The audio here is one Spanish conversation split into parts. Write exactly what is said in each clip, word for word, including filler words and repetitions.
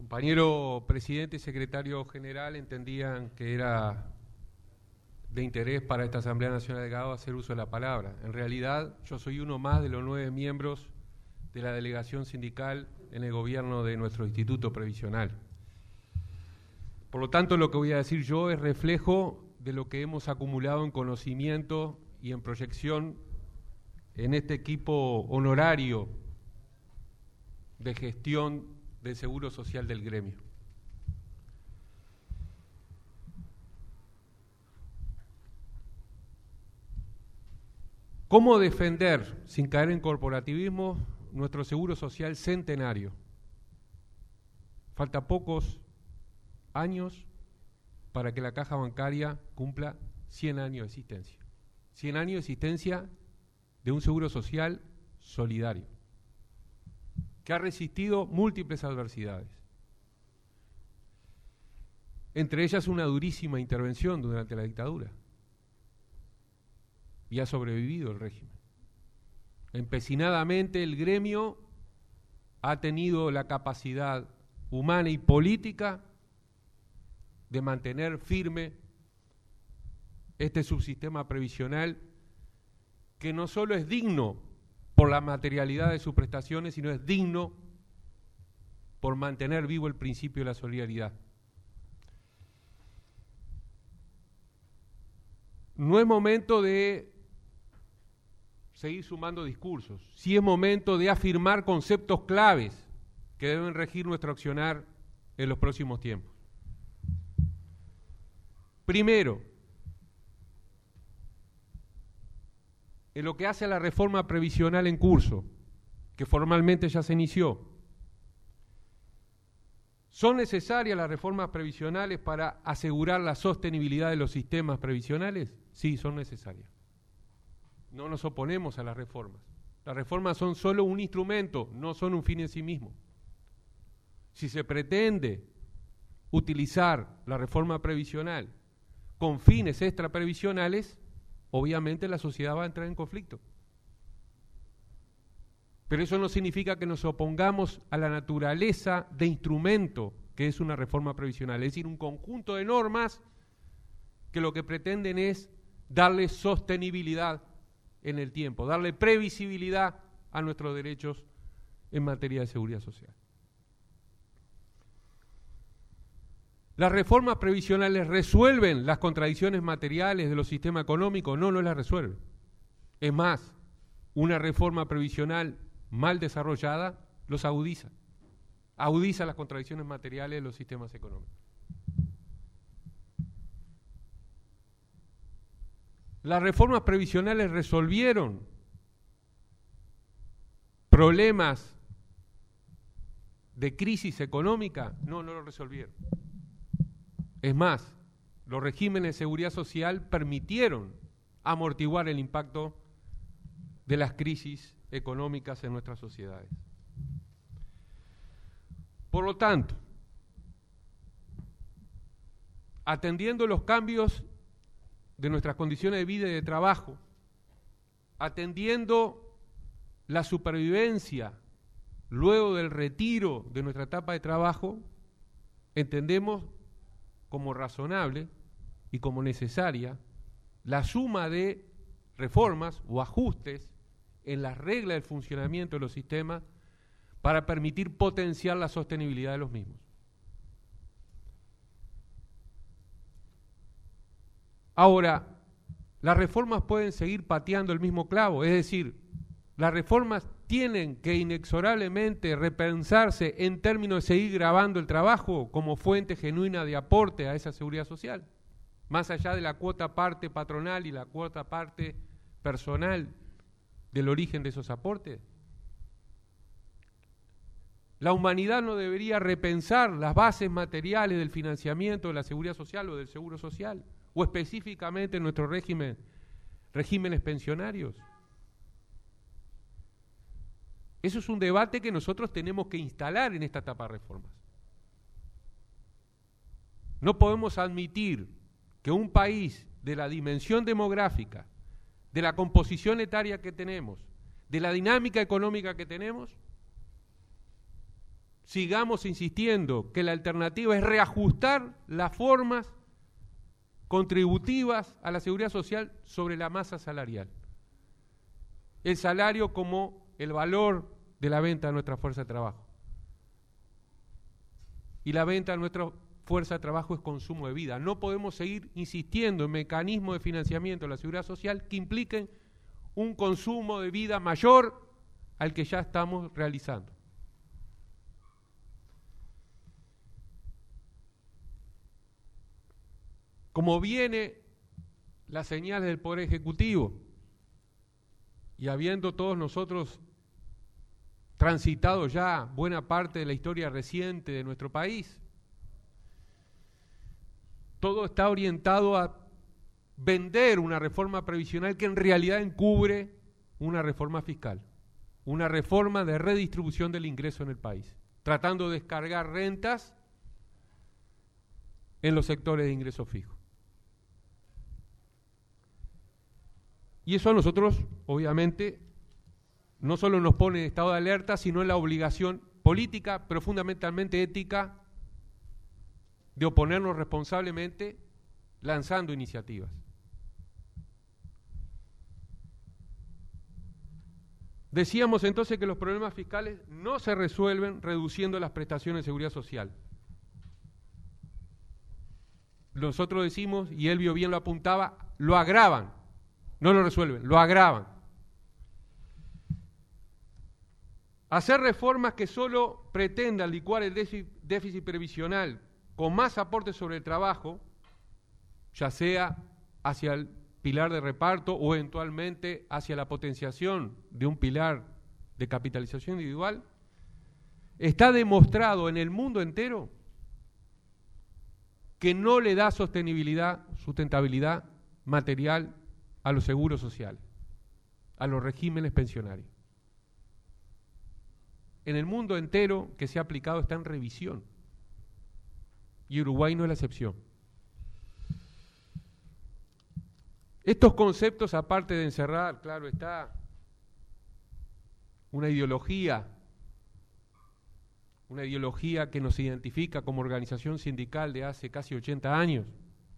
compañero presidente y secretario general entendían que era de interés para esta Asamblea Nacional de Delegado hacer uso de la palabra. En realidad, yo soy uno más de los nueve miembros de la delegación sindical en el gobierno de nuestro Instituto Previsional. Por lo tanto, lo que voy a decir yo es reflejo de lo que hemos acumulado en conocimiento y en proyección en este equipo honorario de gestión del Seguro Social del gremio. ¿Cómo defender, sin caer en corporativismo, nuestro Seguro Social centenario? Falta pocos años para que la caja bancaria cumpla cien años de existencia. cien años de existencia de un Seguro Social solidario, que ha resistido múltiples adversidades. Entre ellas una durísima intervención durante la dictadura. Y ha sobrevivido el régimen. Empecinadamente el gremio ha tenido la capacidad humana y política de mantener firme este subsistema previsional que no solo es digno por la materialidad de sus prestaciones, sino es digno por mantener vivo el principio de la solidaridad. No es momento de seguir sumando discursos, sí es momento de afirmar conceptos claves que deben regir nuestro accionar en los próximos tiempos. Primero, en lo que hace a la reforma previsional en curso, que formalmente ya se inició. ¿Son necesarias las reformas previsionales para asegurar la sostenibilidad de los sistemas previsionales? Sí, son necesarias. No nos oponemos a las reformas. Las reformas son solo un instrumento, no son un fin en sí mismo. Si se pretende utilizar la reforma previsional con fines extraprevisionales, obviamente la sociedad va a entrar en conflicto. Pero eso no significa que nos opongamos a la naturaleza de instrumento que es una reforma previsional, es decir, un conjunto de normas que lo que pretenden es darle sostenibilidad en el tiempo, darle previsibilidad a nuestros derechos en materia de seguridad social. ¿Las reformas previsionales resuelven las contradicciones materiales de los sistemas económicos? No, no las resuelven. Es más, una reforma previsional mal desarrollada los agudiza. Agudiza las contradicciones materiales de los sistemas económicos. ¿Las reformas previsionales resolvieron problemas de crisis económica? No, no lo resolvieron. Es más, los regímenes de seguridad social permitieron amortiguar el impacto de las crisis económicas en nuestras sociedades. Por lo tanto, atendiendo los cambios de nuestras condiciones de vida y de trabajo, atendiendo la supervivencia luego del retiro de nuestra etapa de trabajo, entendemos como razonable y como necesaria la suma de reformas o ajustes en las reglas del funcionamiento de los sistemas para permitir potenciar la sostenibilidad de los mismos. Ahora, las reformas pueden seguir pateando el mismo clavo, es decir, las reformas tienen que inexorablemente repensarse en términos de seguir grabando el trabajo como fuente genuina de aporte a esa seguridad social, más allá de la cuota parte patronal y la cuota parte personal del origen de esos aportes. La humanidad no debería repensar las bases materiales del financiamiento de la seguridad social o del seguro social, o específicamente en nuestro régimen, regímenes pensionarios. Eso es un debate que nosotros tenemos que instalar en esta etapa de reformas. No podemos admitir que un país de la dimensión demográfica, de la composición etaria que tenemos, de la dinámica económica que tenemos, sigamos insistiendo que la alternativa es reajustar las formas contributivas a la seguridad social sobre la masa salarial. El salario como el valor de la venta de nuestra fuerza de trabajo. Y la venta de nuestra fuerza de trabajo es consumo de vida. No podemos seguir insistiendo en mecanismos de financiamiento de la seguridad social que impliquen un consumo de vida mayor al que ya estamos realizando. Como viene las señales del Poder Ejecutivo, y habiendo todos nosotros transitado ya buena parte de la historia reciente de nuestro país, todo está orientado a vender una reforma previsional que en realidad encubre una reforma fiscal, una reforma de redistribución del ingreso en el país, tratando de descargar rentas en los sectores de ingreso fijo. Y eso a nosotros, obviamente, no solo nos pone en estado de alerta, sino en la obligación política, pero fundamentalmente ética, de oponernos responsablemente lanzando iniciativas. Decíamos entonces que los problemas fiscales no se resuelven reduciendo las prestaciones de seguridad social. Nosotros decimos, y Elvio bien lo apuntaba, lo agravan, no lo resuelven, lo agravan. Hacer reformas que solo pretendan licuar el déficit previsional con más aportes sobre el trabajo, ya sea hacia el pilar de reparto o eventualmente hacia la potenciación de un pilar de capitalización individual, está demostrado en el mundo entero que no le da sostenibilidad, sustentabilidad material a los seguros sociales, a los regímenes pensionarios. En el mundo entero que se ha aplicado está en revisión y Uruguay no es la excepción. Estos conceptos, aparte de encerrar, claro está, una ideología, una ideología que nos identifica como organización sindical de hace casi ochenta años,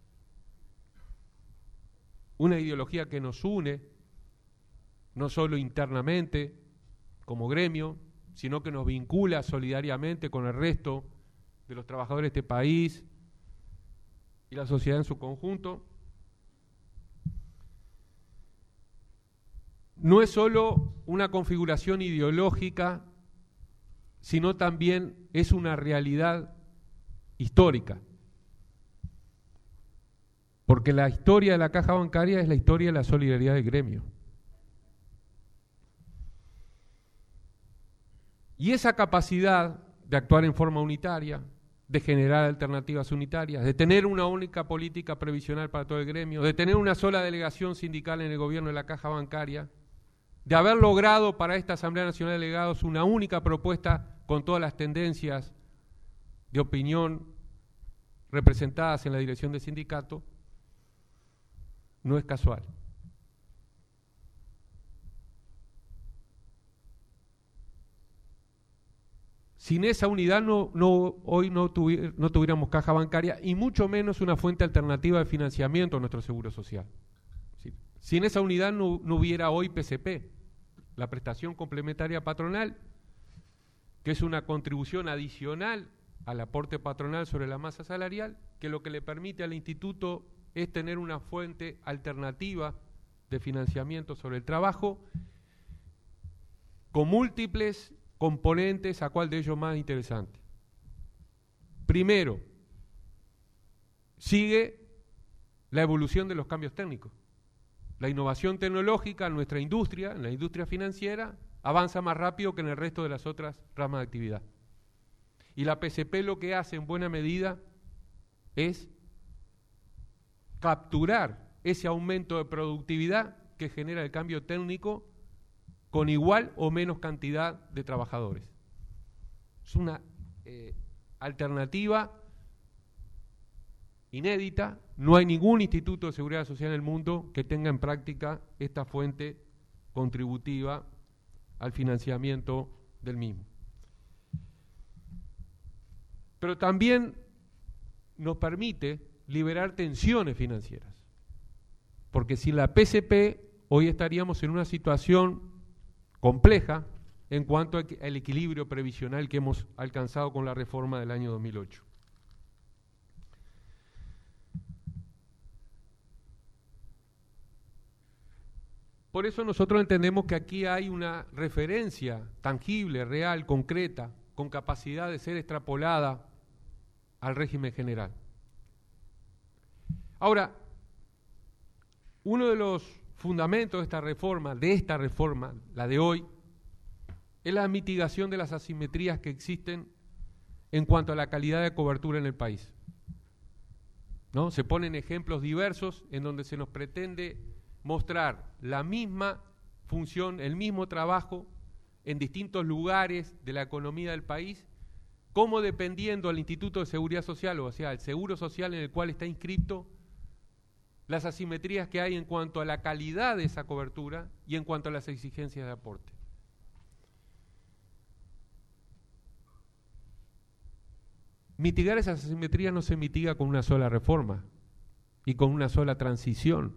una ideología que nos une, no solo internamente como gremio, sino que nos vincula solidariamente con el resto de los trabajadores de este país y la sociedad en su conjunto. No es solo una configuración ideológica, sino también es una realidad histórica. Porque la historia de la caja bancaria es la historia de la solidaridad del gremio. Y esa capacidad de actuar en forma unitaria, de generar alternativas unitarias, de tener una única política previsional para todo el gremio, de tener una sola delegación sindical en el gobierno de la caja bancaria, de haber logrado para esta Asamblea Nacional de Delegados una única propuesta con todas las tendencias de opinión representadas en la dirección del sindicato, no es casual. Sin esa unidad no, no, hoy no, tuvi, no tuviéramos caja bancaria y mucho menos una fuente alternativa de financiamiento a nuestro seguro social. ¿Sí? Sin esa unidad no, no hubiera hoy P C P, la prestación complementaria patronal, que es una contribución adicional al aporte patronal sobre la masa salarial, que lo que le permite al instituto es tener una fuente alternativa de financiamiento sobre el trabajo con múltiples componentes, a cuál de ellos más interesante. Primero, sigue la evolución de los cambios técnicos. La innovación tecnológica en nuestra industria, en la industria financiera, avanza más rápido que en el resto de las otras ramas de actividad. Y la P C P lo que hace en buena medida es capturar ese aumento de productividad que genera el cambio técnico con igual o menos cantidad de trabajadores. Es una eh, alternativa inédita, no hay ningún instituto de seguridad social en el mundo que tenga en práctica esta fuente contributiva al financiamiento del mismo. pero también nos permite liberar tensiones financieras. Porque sin la P C P hoy estaríamos en una situación compleja en cuanto al equilibrio previsional que hemos alcanzado con la reforma del año dos mil ocho. Por eso nosotros entendemos que aquí hay una referencia tangible, real, concreta, con capacidad de ser extrapolada al régimen general. Ahora, uno de los fundamentos de esta reforma, de esta reforma, la de hoy, es la mitigación de las asimetrías que existen en cuanto a la calidad de cobertura en el país, ¿no? Se ponen ejemplos diversos en donde se nos pretende mostrar la misma función, el mismo trabajo en distintos lugares de la economía del país, como dependiendo del Instituto de Seguridad Social, o sea, el seguro social en el cual está inscrito, las asimetrías que hay en cuanto a la calidad de esa cobertura y en cuanto a las exigencias de aporte. Mitigar esas asimetrías no se mitiga con una sola reforma y con una sola transición.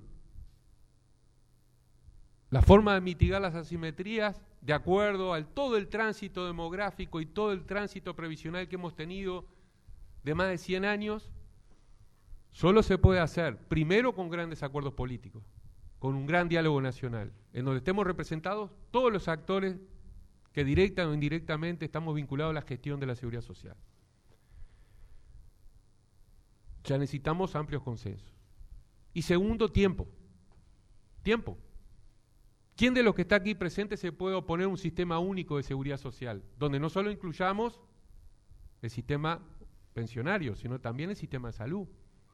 La forma de mitigar las asimetrías, de acuerdo al todo el tránsito demográfico y todo el tránsito previsional que hemos tenido de más de cien años, solo se puede hacer, primero, con grandes acuerdos políticos, con un gran diálogo nacional, en donde estemos representados todos los actores que directa o indirectamente estamos vinculados a la gestión de la seguridad social. Ya necesitamos amplios consensos. Y segundo, tiempo. Tiempo. ¿Quién de los que está aquí presente se puede oponer a un sistema único de seguridad social, donde no solo incluyamos el sistema pensionario, sino también el sistema de salud?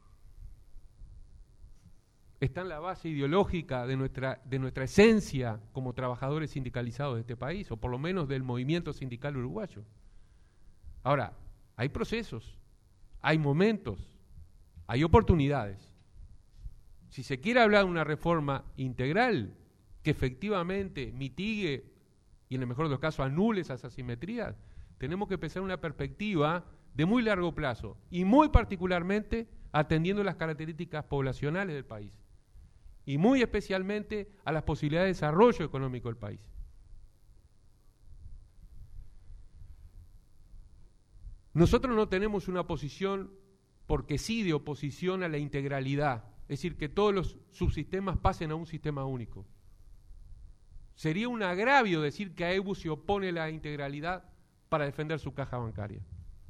Está en la base ideológica de nuestra, de nuestra esencia como trabajadores sindicalizados de este país, o por lo menos del movimiento sindical uruguayo. Ahora, hay procesos, hay momentos, hay oportunidades. Si se quiere hablar de una reforma integral que efectivamente mitigue y en el mejor de los casos anule esas asimetrías, tenemos que pensar en una perspectiva de muy largo plazo y muy particularmente atendiendo las características poblacionales del país y muy especialmente a las posibilidades de desarrollo económico del país. Nosotros no tenemos una posición porque sí de oposición a la integralidad, es decir, que todos los subsistemas pasen a un sistema único. Sería un agravio decir que A E B U se opone a la integralidad para defender su caja bancaria.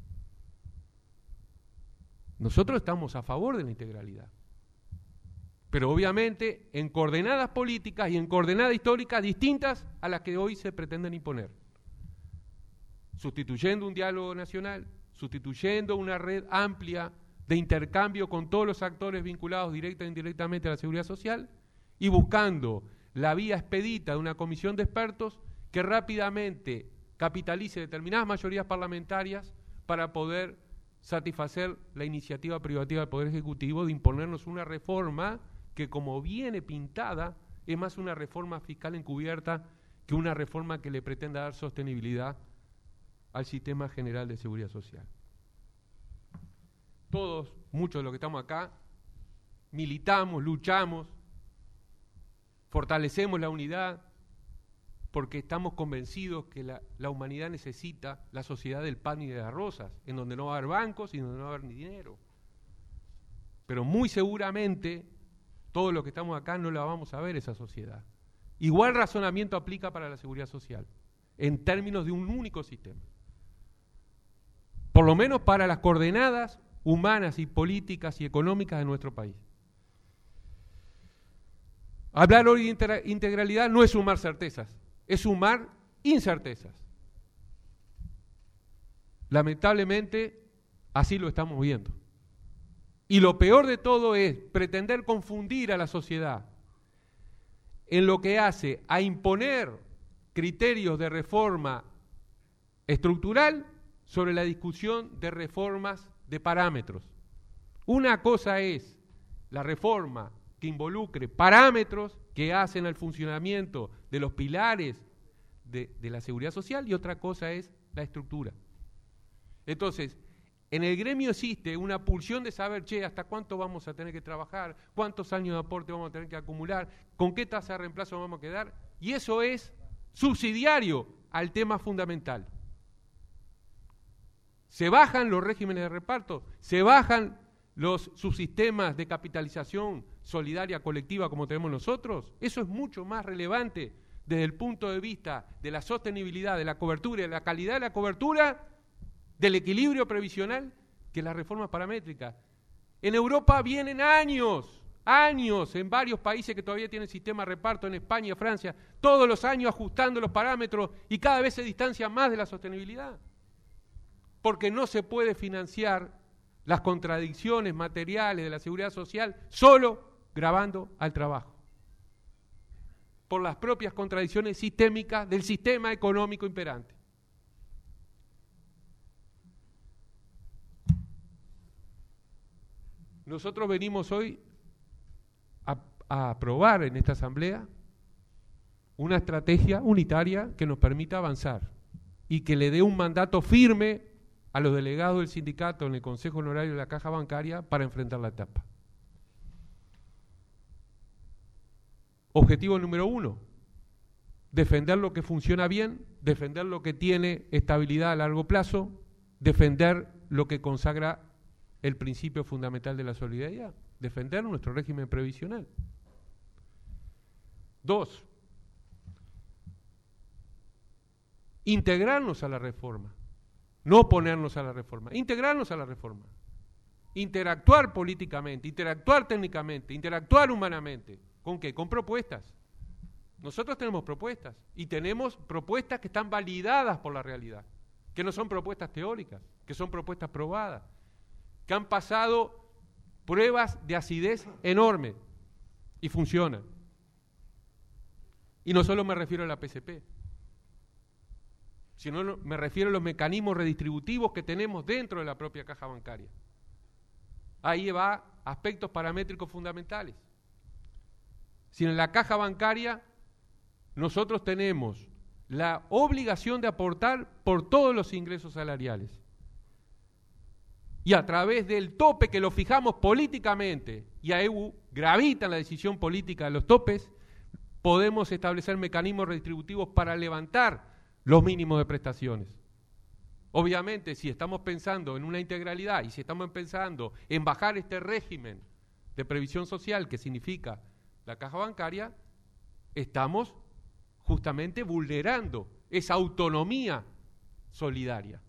Nosotros estamos a favor de la integralidad, pero obviamente en coordenadas políticas y en coordenadas históricas distintas a las que hoy se pretenden imponer, sustituyendo un diálogo nacional, sustituyendo una red amplia de intercambio con todos los actores vinculados directa e indirectamente a la seguridad social y buscando la vía expedita de una comisión de expertos que rápidamente capitalice determinadas mayorías parlamentarias para poder satisfacer la iniciativa privativa del Poder Ejecutivo de imponernos una reforma que, como viene pintada, es más una reforma fiscal encubierta que una reforma que le pretenda dar sostenibilidad al sistema general de seguridad social. Todos, muchos de los que estamos acá, militamos, luchamos, fortalecemos la unidad porque estamos convencidos que la, la humanidad necesita la sociedad del pan y de las rosas, en donde no va a haber bancos y donde no va a haber ni dinero. Pero muy seguramente todos los que estamos acá no la vamos a ver esa sociedad. Igual razonamiento aplica para la seguridad social, en términos de un único sistema. Por lo menos para las coordenadas humanas y políticas y económicas de nuestro país. Hablar hoy de integralidad no es sumar certezas, es sumar incertezas. Lamentablemente, así lo estamos viendo. Y lo peor de todo es pretender confundir a la sociedad en lo que hace a imponer criterios de reforma estructural sobre la discusión de reformas de parámetros. Una cosa es la reforma que involucre parámetros que hacen al funcionamiento de los pilares de, de la seguridad social y otra cosa es la estructura. Entonces, En el gremio existe una pulsión de saber, che, hasta cuánto vamos a tener que trabajar, cuántos años de aporte vamos a tener que acumular, con qué tasa de reemplazo vamos a quedar, y eso es subsidiario al tema fundamental. Se bajan los regímenes de reparto, se bajan los subsistemas de capitalización solidaria colectiva como tenemos nosotros. Eso es mucho más relevante desde el punto de vista de la sostenibilidad, de la cobertura y de la calidad de la cobertura, del equilibrio previsional, que las reformas paramétricas. En Europa vienen años, años, en varios países que todavía tienen sistema de reparto, en España, Francia, todos los años ajustando los parámetros y cada vez se distancia más de la sostenibilidad. Porque no se puede financiar las contradicciones materiales de la seguridad social solo gravando al trabajo. Por las propias contradicciones sistémicas del sistema económico imperante. Nosotros venimos hoy a, a aprobar en esta asamblea una estrategia unitaria que nos permita avanzar y que le dé un mandato firme a los delegados del sindicato en el Consejo Honorario de la Caja Bancaria para enfrentar la etapa. Objetivo número uno, defender lo que funciona bien, defender lo que tiene estabilidad a largo plazo, defender lo que consagra el principio fundamental de la solidaridad, defender nuestro régimen previsional. Dos, integrarnos a la reforma, no oponernos a la reforma, integrarnos a la reforma, interactuar políticamente, interactuar técnicamente, interactuar humanamente. ¿Con qué? Con propuestas. Nosotros tenemos propuestas y tenemos propuestas que están validadas por la realidad, que no son propuestas teóricas, que son propuestas probadas, que han pasado pruebas de acidez enorme y funcionan. Y no solo me refiero a la P C P, sino me refiero a los mecanismos redistributivos que tenemos dentro de la propia caja bancaria. Ahí va aspectos paramétricos fundamentales. Si en la caja bancaria nosotros tenemos la obligación de aportar por todos los ingresos salariales, y a través del tope que lo fijamos políticamente, y a E U gravita en la decisión política de los topes, podemos establecer mecanismos redistributivos para levantar los mínimos de prestaciones. Obviamente, si estamos pensando en una integralidad y si estamos pensando en bajar este régimen de previsión social que significa la caja bancaria, estamos justamente vulnerando esa autonomía solidaria.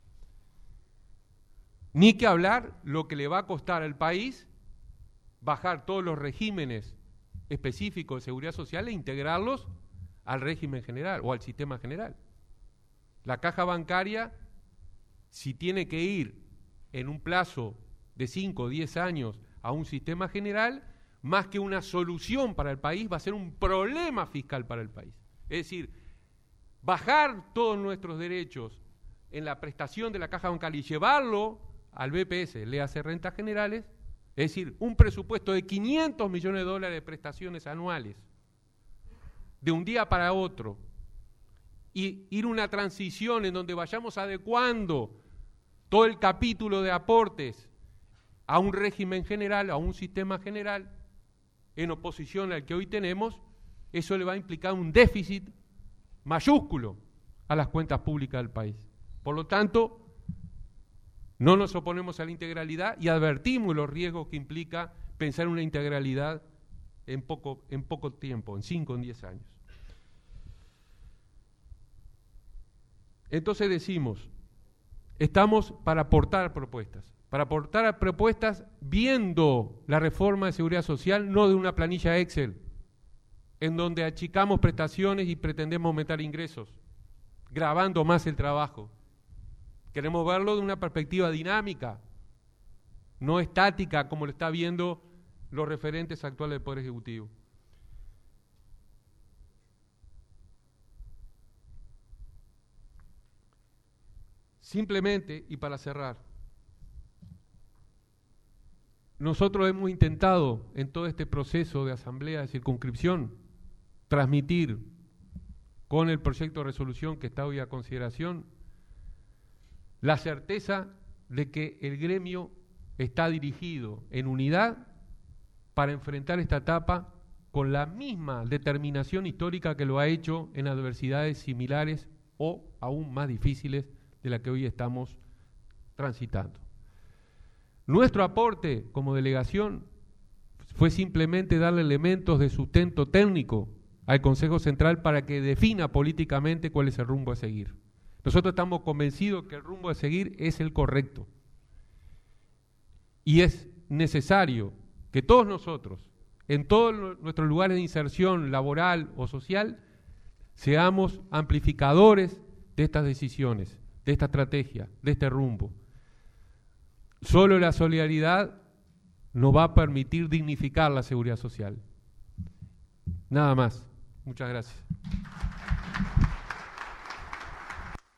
Ni que hablar lo que le va a costar al país bajar todos los regímenes específicos de seguridad social e integrarlos al régimen general o al sistema general. La caja bancaria, si tiene que ir en un plazo de cinco o diez años a un sistema general, más que una solución para el país, va a ser un problema fiscal para el país. Es decir, bajar todos nuestros derechos en la prestación de la caja bancaria y llevarlo al B P S, le hace rentas generales, es decir, un presupuesto de quinientos millones de dólares de prestaciones anuales, de un día para otro, y ir una transición en donde vayamos adecuando todo el capítulo de aportes a un régimen general, a un sistema general, en oposición al que hoy tenemos, eso le va a implicar un déficit mayúsculo a las cuentas públicas del país. Por lo tanto, no nos oponemos a la integralidad y advertimos los riesgos que implica pensar una integralidad en poco, en poco tiempo, en cinco o en diez años. Entonces decimos, estamos para aportar propuestas, para aportar propuestas viendo la reforma de seguridad social, no de una planilla Excel, en donde achicamos prestaciones y pretendemos aumentar ingresos, gravando más el trabajo. Queremos verlo de una perspectiva dinámica, no estática como lo está viendo los referentes actuales del Poder Ejecutivo. Simplemente, y para cerrar, nosotros hemos intentado en todo este proceso de asamblea de circunscripción transmitir con el proyecto de resolución que está hoy a consideración la certeza de que el gremio está dirigido en unidad para enfrentar esta etapa con la misma determinación histórica que lo ha hecho en adversidades similares o aún más difíciles de la que hoy estamos transitando. Nuestro aporte como delegación fue simplemente darle elementos de sustento técnico al Consejo Central para que defina políticamente cuál es el rumbo a seguir. Nosotros estamos convencidos que el rumbo a seguir es el correcto. Y es necesario que todos nosotros, en todos nuestros lugares de inserción laboral o social, seamos amplificadores de estas decisiones, de esta estrategia, de este rumbo. Solo la solidaridad nos va a permitir dignificar la seguridad social. Nada más. Muchas gracias.